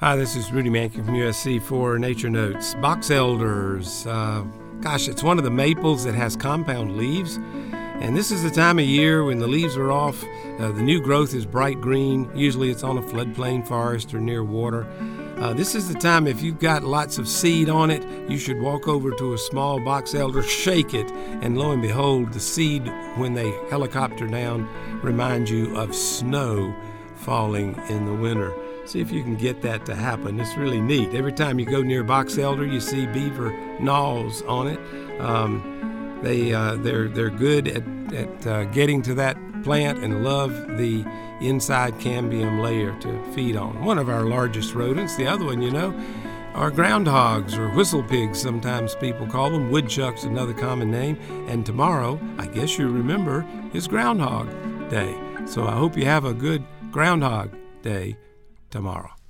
Hi, this is Rudy Mankin from USC for Nature Notes. Box elders. It's one of the maples that has compound leaves. And this is the time of year when the leaves are off. The new growth is bright green. Usually it's on a floodplain forest or near water. This is the time, if you've got lots of seed on it, you should walk over to a small box elder, shake it, and lo and behold, the seed, when they helicopter down, remind you of snow falling in the winter. See if you can get that to happen. It's really neat. Every time you go near box elder, you see beaver gnawls on it. They're good at getting to that plant and love the inside cambium layer to feed on. One of our largest rodents. The other one, are groundhogs or whistle pigs, sometimes people call them. Woodchuck's another common name. And tomorrow, I guess you remember, is Groundhog Day. So I hope you have a good Groundhog Day tomorrow.